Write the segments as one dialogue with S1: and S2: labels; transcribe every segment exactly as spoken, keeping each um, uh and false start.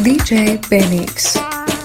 S1: D J Benix.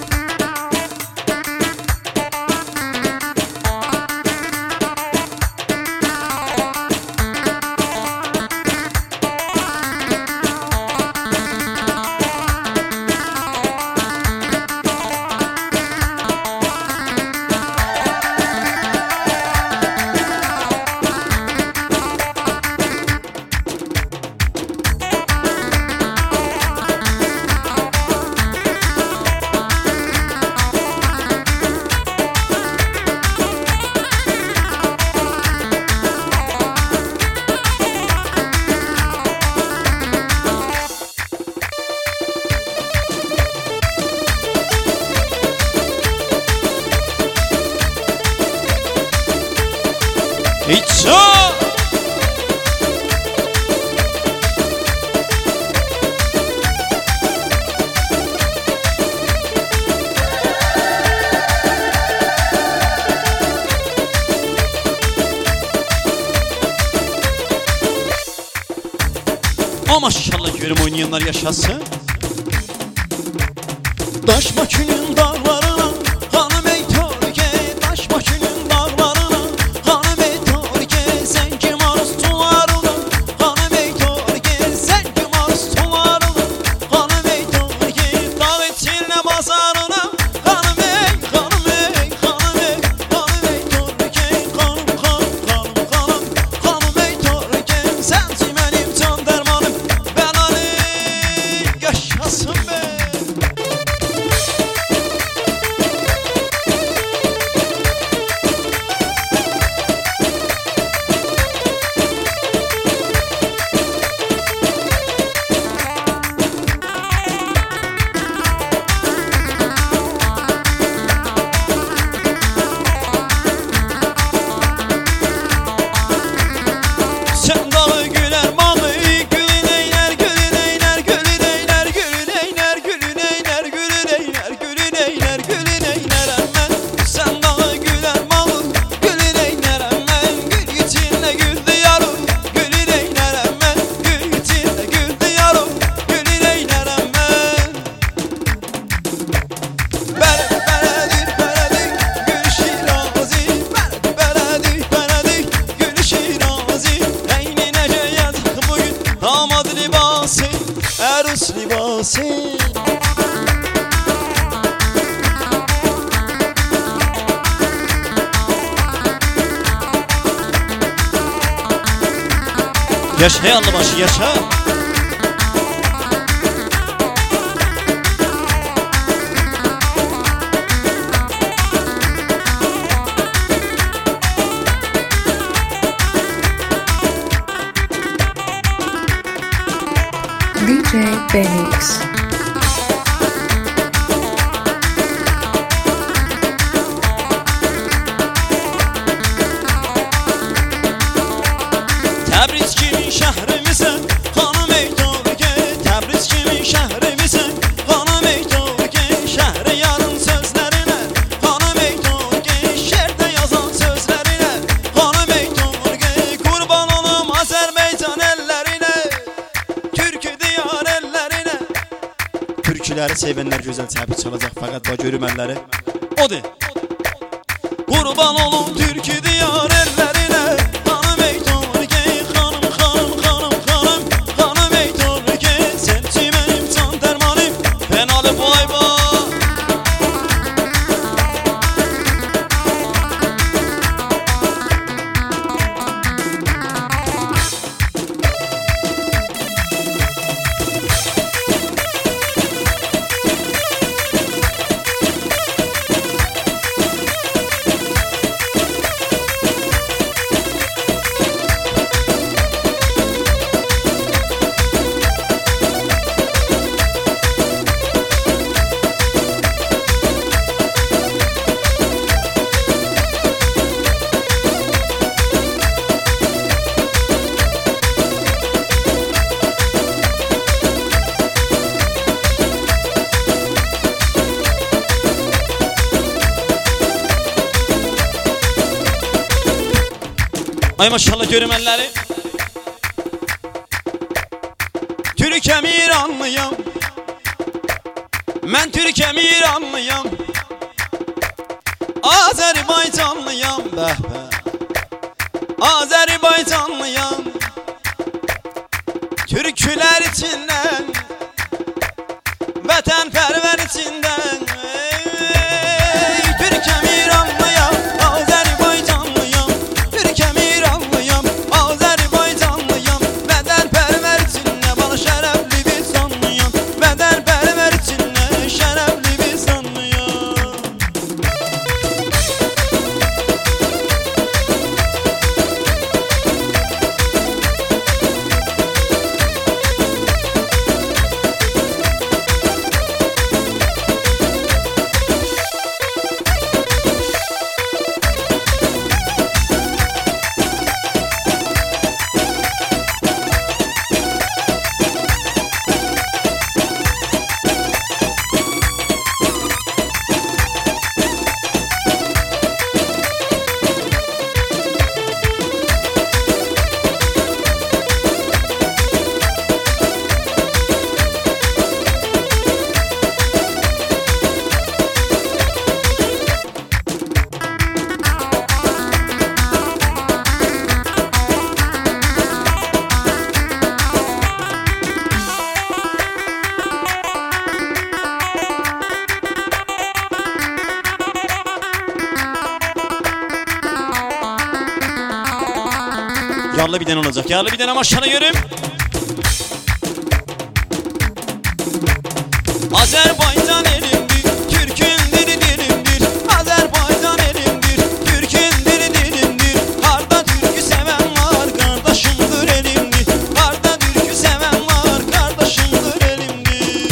S2: İço! Ama maşallah görüm oynayanlar yaşasın. Daş maçının dağlarına hanım ey Türkiye, daş maçının dağlarına hanım ey Türkiye, sen kim arzularına hanım ey Türkiye, sen kim arzularına hanım ey Türkiye, dağ içine bazarına hanım ey, hanım ey, hanım ey, hanım ey Türkiye, hanım hanım hanım hanım hanım ey Türkiye, sensin benim can dermanım, ben Ali yaşasın be. Sen dağı güler malı, gülün eyler, gülün eyler, gülün eyler, gülün eyler, gülün eyler, gülün eyler, gülün eyler, gülün eyler emmen. Sen dağı güler malı, gülün eyler emmen, gül içinde gül diyarım, gülün eyler emmen, gül içinde gül diyarım, gülün eyler emmen. Bere beredik beredik gül şirazi, bere beredik beredik gül şirazi. Eyni nece yazık bugün damat libası, erus libası. Yaşa hey Allahbaşı yaşa.
S1: D J Benix.
S2: Təbriz kimi şəhrimizin xanım ey Türkiye, Təbriz kimi şəhrimizin xanım ey Türkiye, şəhri yarın sözlərinə xanım ey Türkiye, şərdə yazan sözlərinə xanım ey Türkiye, qurban olum Azərbaycan əllərinə, Türkü diyar əllərinə. Türküləri sevənlər gözəl təbrik çalacaq, fəqət bax görmənləri odur. Qurban olum Türkü diyar əllərinə, xanım ey Türkiye, xanım xanım xanım xanım xanım ey Türkiye, sensin benim can dermanım, ben Ali Boyba. Ay maşallah görümenleri. Türk emiranlıyam, Mən Türkəm, İranlıyam, Azərbaycanlıyam, bəh bəh, Azərbaycanlıyam. Türkülər içindən, vətənpərvər içindən. Ey, Türkəm, İranlıyam, Azərbaycanlıyam, Türkəm, İranlıyam, Azərbaycanlıyam. Vətənpərvər içində bana şərəfli bir sanlıyam, vətənpərvər içində şərəfli bir sanlıyam. Yarlı bir den olacak. Yarlı bir den ama aşağıda görüm. Azerbaycan elimdir, Türk'ün dili dilimdir. Azerbaycan elimdir, Türk'ün dili dilimdir. Harda Türk'ü seven var, kardeşimdir elimdir. Harda Türk'ü seven var, kardeşimdir elimdir.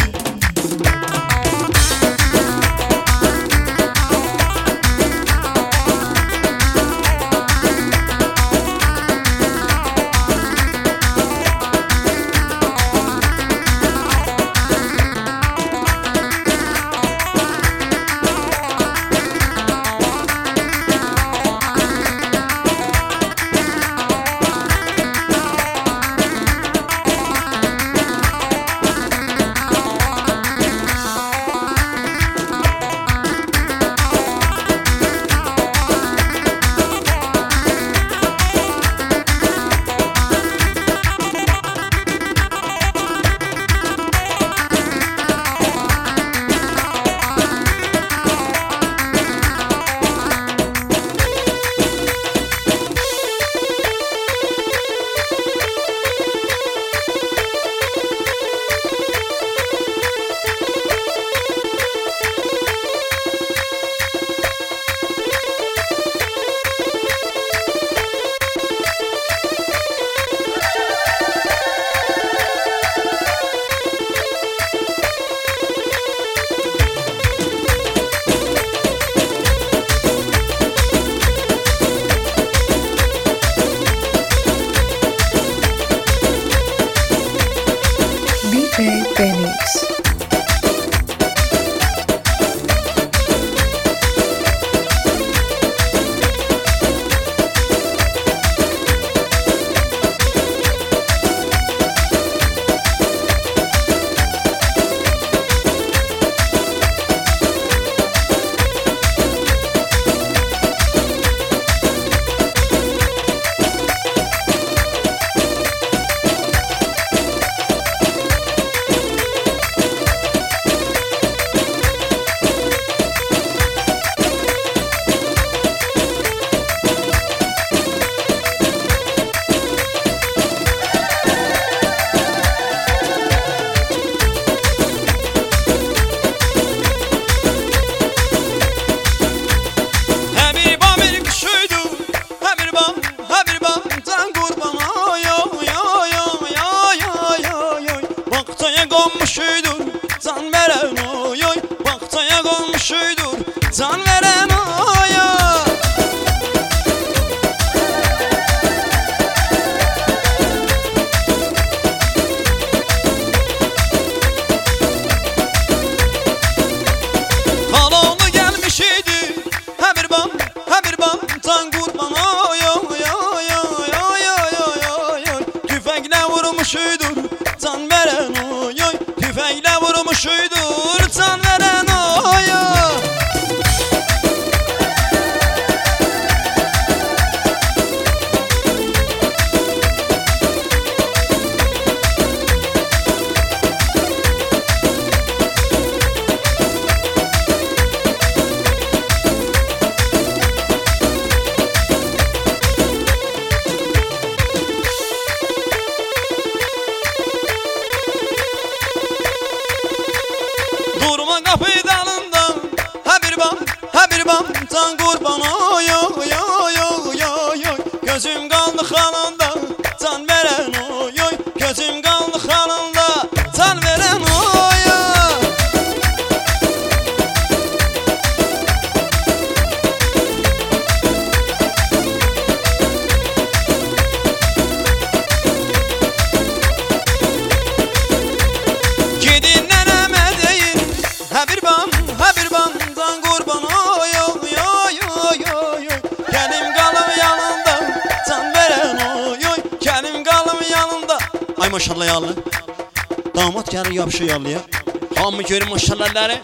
S1: D J Benix.
S2: Qonmuşuydur can veren oy oy, Bağçaya qonmuşuydur can veren oy oy. Halalı gelmiş idi, ha bir bam, ha bir bam can qurban oy oy oy. gözüm qaldı xalında can verən oy oy gözüm qaldı xalında can verən oy oy Gedin nənəmə deyin hə bir ban hə bir bandan qurban oy oy oy oy oy Gəlim qalım yanında can verən oy oy Gəlim qalım yanında Ay maşallah yallı Damat gəlir yapışır yallıya Hamı görün maşallahları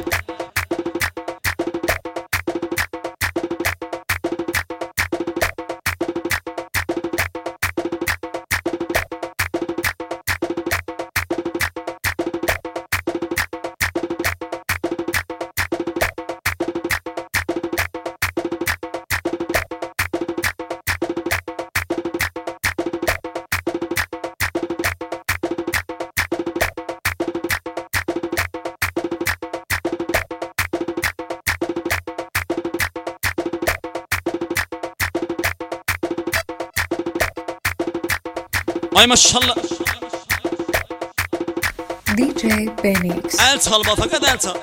S2: Ay maşallah
S1: D J Benix.
S2: El çal ba fakat el çal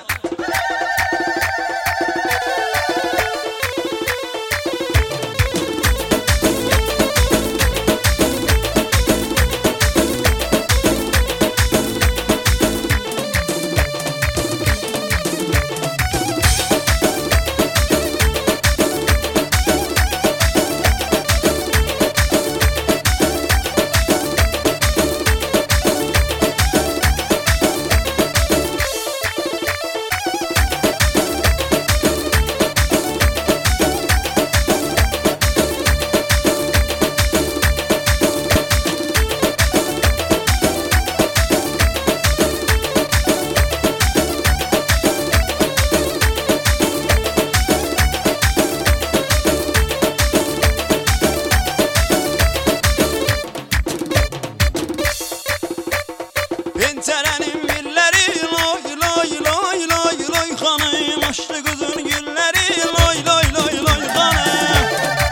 S2: Pencerenin milleri loy loy loy loy loy Hanım açtı kızın gülleri loy loy loy loy hanım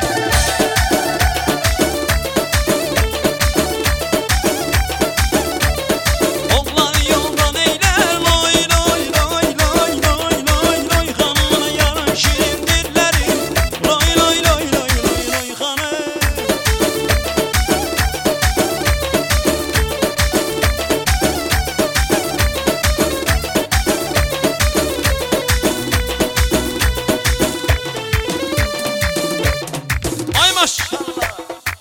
S2: Oğlan yoldan eyler loy loy loy loy loy loy loy Hanımın yarın şirin dilleri loy loy loy loy loy loy hanım Ay maşallah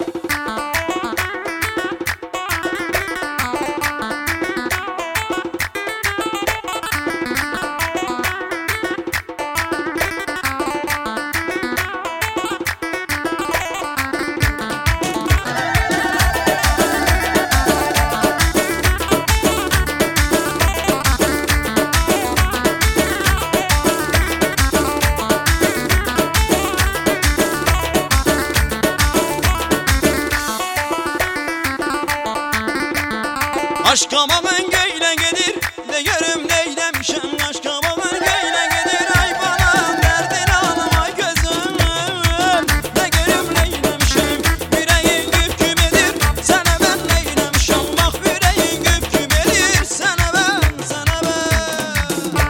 S2: Aşk babamın göyle gelir de görüm neylemişim Aşk babamın göyle gelir ay bana derdin ağlama gözüm De görüm neylemişim yüreğin güp güp edir Sana ben neylemişim bak yüreğin güp güp edir Sana ben sana ben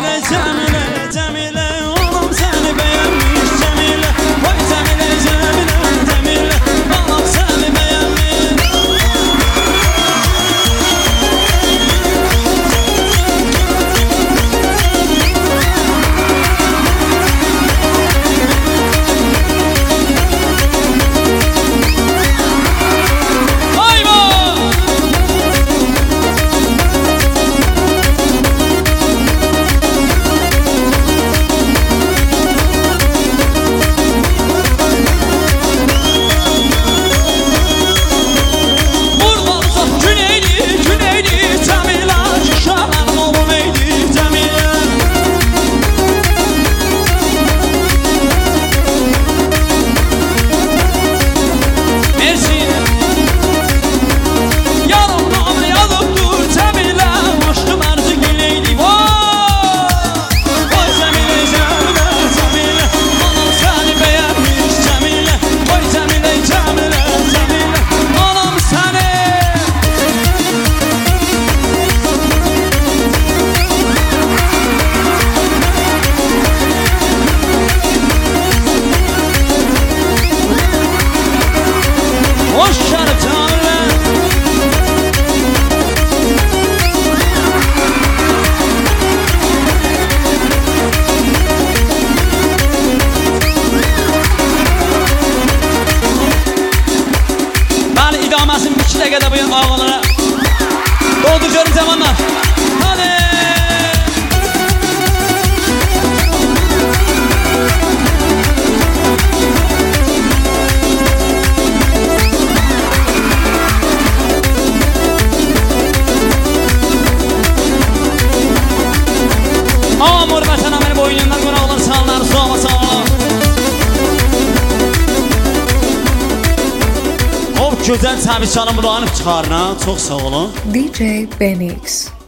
S2: Cəmilə, Cəmilə, Cəmilə, anam səni bəyənmiş Cəmilə, vay Cəmilə, Cəmilə, Cəmilə, anam səni bəyənmiş. İdaməsin iki dəqiqədə bu ağlanlara doldur görün zamanlar. Hadi. Amur vətənə məni boynundan qonaqlar sağlar, soğama sağlar. Gözəl təbii çalın bulanıb çıxarına. Çox sağ olun.
S1: D J Benix.